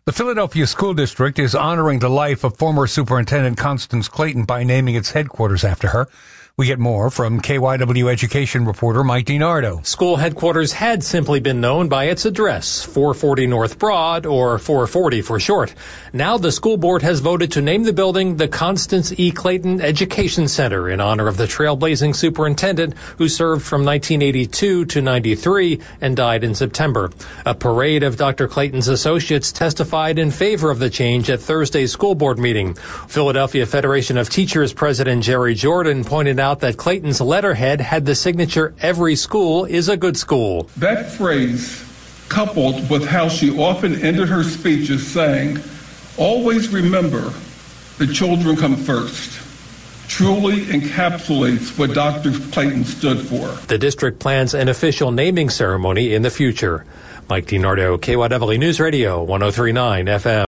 The Philadelphia School District is honoring the life of former Superintendent Constance Clayton by naming its headquarters after her. We get more from KYW education reporter Mike DiNardo. School headquarters had simply been known by its address, 440 North Broad, or 440 for short. Now the school board has voted to name the building the Constance E. Clayton Education Center in honor of the trailblazing superintendent who served from 1982 to 93 and died in September. A parade of Dr. Clayton's associates testified in favor of the change at Thursday's school board meeting. Philadelphia Federation of Teachers President Jerry Jordan pointed out that Clayton's letterhead had the signature, "Every school is a good school." That phrase, coupled with how she often ended her speeches saying, "Always remember the children come first," truly encapsulates what Dr. Clayton stood for. The district plans an official naming ceremony in the future. Mike DiNardo, KYW News Radio, 103.9 FM.